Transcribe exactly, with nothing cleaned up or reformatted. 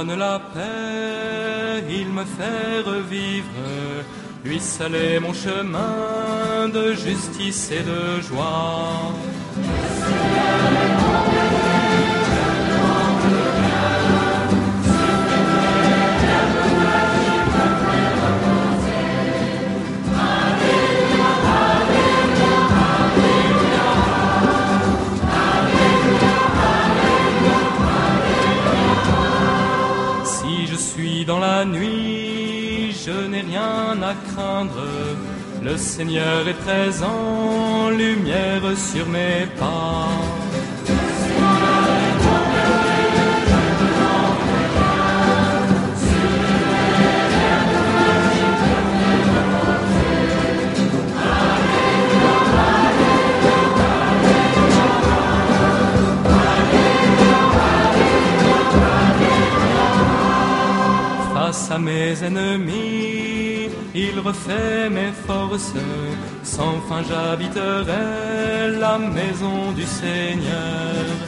donne la paix, il me fait revivre. Lui seul est mon chemin de justice et de joie. Si je suis dans la nuit, je n'ai rien à craindre. Le Seigneur est présent, lumière sur mes pas. Face à mes ennemis, il refait mes forces. Sans fin j'habiterai la maison du Seigneur.